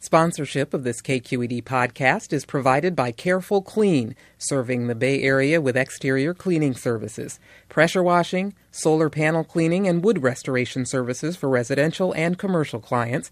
Sponsorship of this KQED podcast is provided by Careful Clean, serving the Bay Area with exterior cleaning services, pressure washing, solar panel cleaning, and wood restoration services for residential and commercial clients.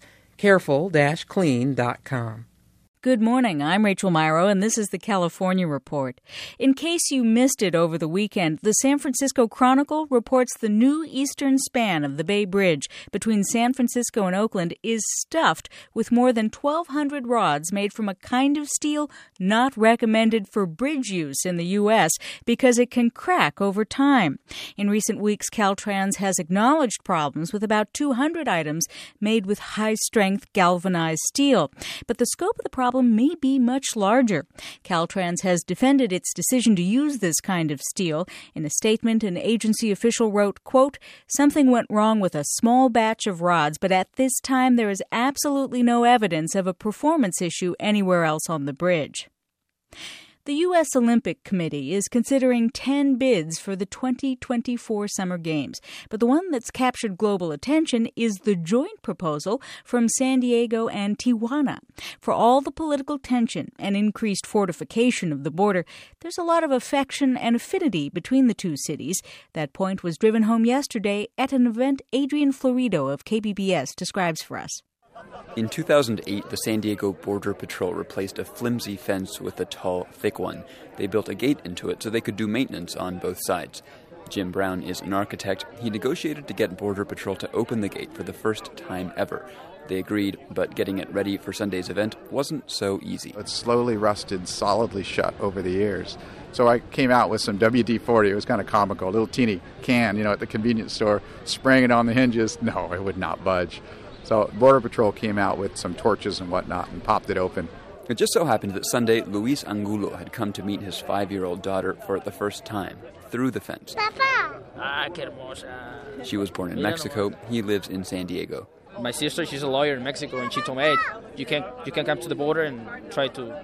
Careful-clean.com. Good morning. I'm Rachel Myrow, and this is the California Report. In case you missed it over the weekend, the San Francisco Chronicle reports the new eastern span of the Bay Bridge between San Francisco and Oakland is stuffed with more than 1,200 rods made from a kind of steel not recommended for bridge use in the U.S. because it can crack over time. In recent weeks, Caltrans has acknowledged problems with about 200 items made with high-strength galvanized steel. But the scope of the problem may be much larger. Caltrans has defended its decision to use this kind of steel. In a statement, an agency official wrote, quote, "Something went wrong with a small batch of rods, but at this time there is absolutely no evidence of a performance issue anywhere else on the bridge." The U.S. Olympic Committee is considering 10 bids for the 2024 Summer Games. But the one that's captured global attention is the joint proposal from San Diego and Tijuana. For all the political tension and increased fortification of the border, there's a lot of affection and affinity between the two cities. That point was driven home yesterday at an event Adrian Florido of KBBS describes for us. In 2008, the San Diego Border Patrol replaced a flimsy fence with a tall, thick one. They built a gate into it so they could do maintenance on both sides. Jim Brown is an architect. He negotiated to get Border Patrol to open the gate for the first time ever. They agreed, but getting it ready for Sunday's event wasn't so easy. It's slowly rusted solidly shut over the years. So I came out with some WD-40. It was kind of comical, a little teeny can, at the convenience store, spraying it on the hinges. No, it would not budge. So Border Patrol came out with some torches and whatnot and popped it open. It just so happened that Sunday, Luis Angulo had come to meet his 5-year-old daughter for the first time, through the fence. Papa. Qué hermosa. She was born in Mexico. He lives in San Diego. My sister, she's a lawyer in Mexico, and she told me, hey, you can come to the border and try to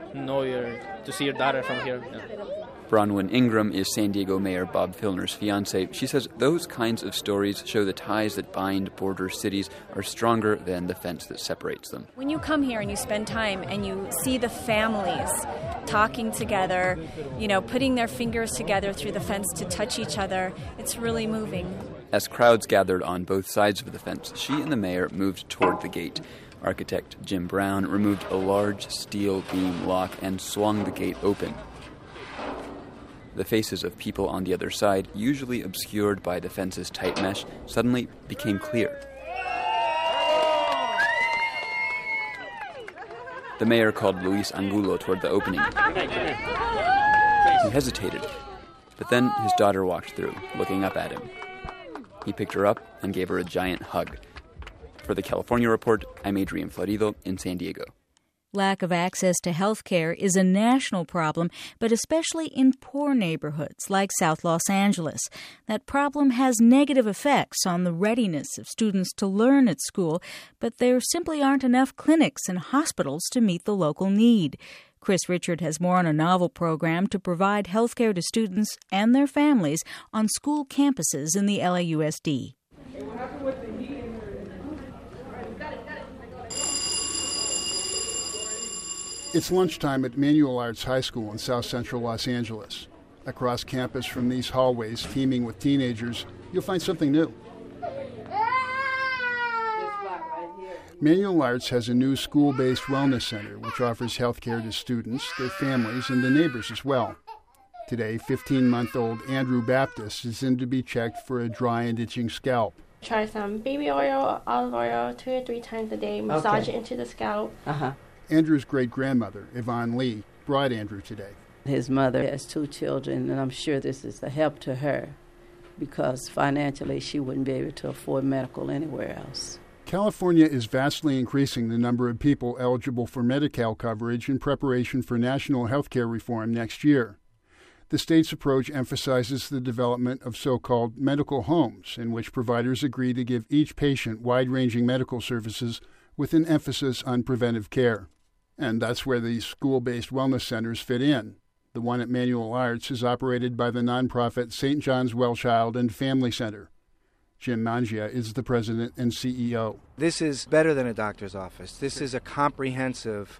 see your daughter from here. Yeah. Bronwyn Ingram is San Diego Mayor Bob Filner's fiancée. She says those kinds of stories show the ties that bind border cities are stronger than the fence that separates them. When you come here and you spend time and you see the families talking together, putting their fingers together through the fence to touch each other, it's really moving. As crowds gathered on both sides of the fence, she and the mayor moved toward the gate. Architect Jim Brown removed a large steel beam lock and swung the gate open. The faces of people on the other side, usually obscured by the fence's tight mesh, suddenly became clear. The mayor called Luis Angulo toward the opening. He hesitated, but then his daughter walked through, looking up at him. He picked her up and gave her a giant hug. For the California Report, I'm Adrian Florido in San Diego. Lack of access to health care is a national problem, but especially in poor neighborhoods like South Los Angeles. That problem has negative effects on the readiness of students to learn at school, but there simply aren't enough clinics and hospitals to meet the local need. Chris Richard has more on a novel program to provide health care to students and their families on school campuses in the LAUSD. It's lunchtime at Manual Arts High School in South Central Los Angeles. Across campus from these hallways teeming with teenagers, you'll find something new. Manual Arts has a new school-based wellness center which offers health care to students, their families, and the neighbors as well. Today, 15-month-old Andrew Baptist is in to be checked for a dry and itching scalp. Try some baby oil, olive oil, 2 or 3 times a day, massage it into the scalp. Andrew's great-grandmother, Yvonne Lee, brought Andrew today. His mother has 2 children, and I'm sure this is a help to her because financially she wouldn't be able to afford medical anywhere else. California is vastly increasing the number of people eligible for Medi-Cal coverage in preparation for national health care reform next year. The state's approach emphasizes the development of so-called medical homes, in which providers agree to give each patient wide-ranging medical services with an emphasis on preventive care. And that's where these school-based wellness centers fit in. The one at Manual Arts is operated by the nonprofit St. John's Well Child and Family Center. Jim Mangia is the president and CEO. This is better than a doctor's office. This is a comprehensive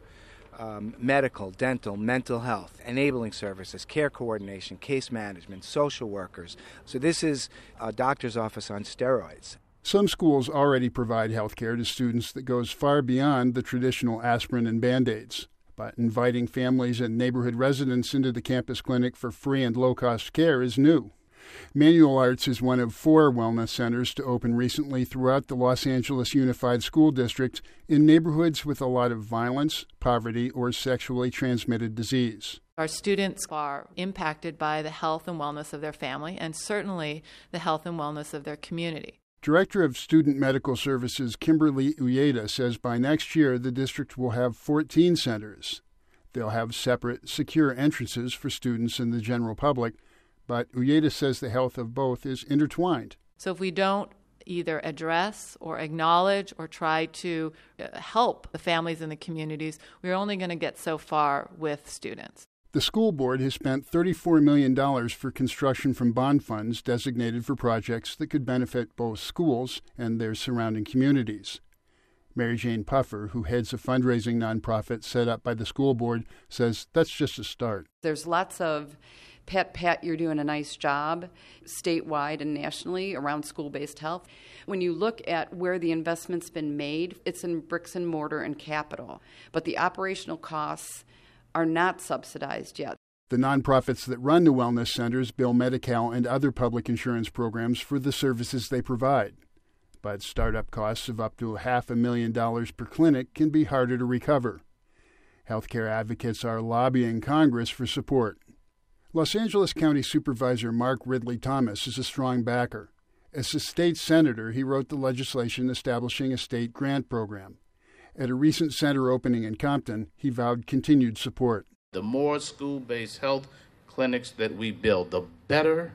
medical, dental, mental health, enabling services, care coordination, case management, social workers. So this is a doctor's office on steroids. Some schools already provide health care to students that goes far beyond the traditional aspirin and Band-Aids. But inviting families and neighborhood residents into the campus clinic for free and low-cost care is new. Manual Arts is one of 4 wellness centers to open recently throughout the Los Angeles Unified School District in neighborhoods with a lot of violence, poverty, or sexually transmitted disease. Our students are impacted by the health and wellness of their family and certainly the health and wellness of their community. Director of Student Medical Services Kimberly Uyeda says by next year the district will have 14 centers. They'll have separate, secure entrances for students and the general public, but Uyeda says the health of both is intertwined. So if we don't either address or acknowledge or try to help the families and the communities, we're only going to get so far with students. The school board has spent $34 million for construction from bond funds designated for projects that could benefit both schools and their surrounding communities. Mary Jane Puffer, who heads a fundraising nonprofit set up by the school board, says that's just a start. There's lots of pat, you're doing a nice job statewide and nationally around school-based health. When you look at where the investment's been made, it's in bricks and mortar and capital, but the operational costs are not subsidized yet. The nonprofits that run the wellness centers bill Medi-Cal and other public insurance programs for the services they provide. But startup costs of up to $500,000 per clinic can be harder to recover. Healthcare advocates are lobbying Congress for support. Los Angeles County Supervisor Mark Ridley Thomas is a strong backer. As a state senator, he wrote the legislation establishing a state grant program. At a recent center opening in Compton, he vowed continued support. The more school-based health clinics that we build, the better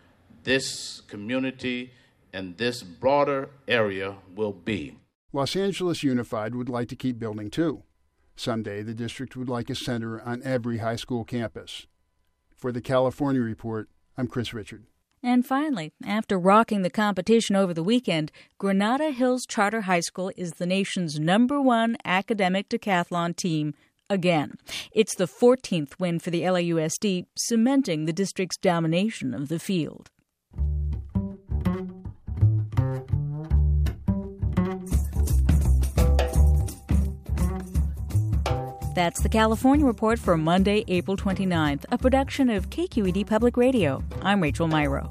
this community and this broader area will be. Los Angeles Unified would like to keep building too. Someday, the district would like a center on every high school campus. For the California Report, I'm Chris Richard. And finally, after rocking the competition over the weekend, Granada Hills Charter High School is the nation's #1 academic decathlon team again. It's the 14th win for the LAUSD, cementing the district's domination of the field. That's the California Report for Monday, April 29th, a production of KQED Public Radio. I'm Rachel Myrow.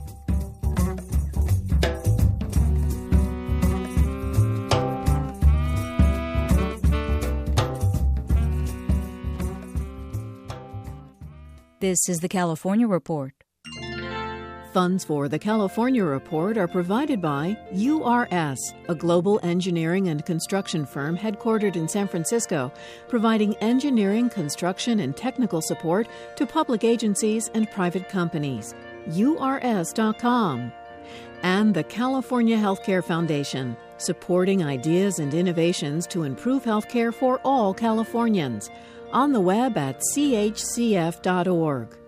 This is the California Report. Funds for the California Report are provided by URS, a global engineering and construction firm headquartered in San Francisco, providing engineering, construction, and technical support to public agencies and private companies. URS.com. And the California Healthcare Foundation, supporting ideas and innovations to improve healthcare for all Californians. On the web at chcf.org.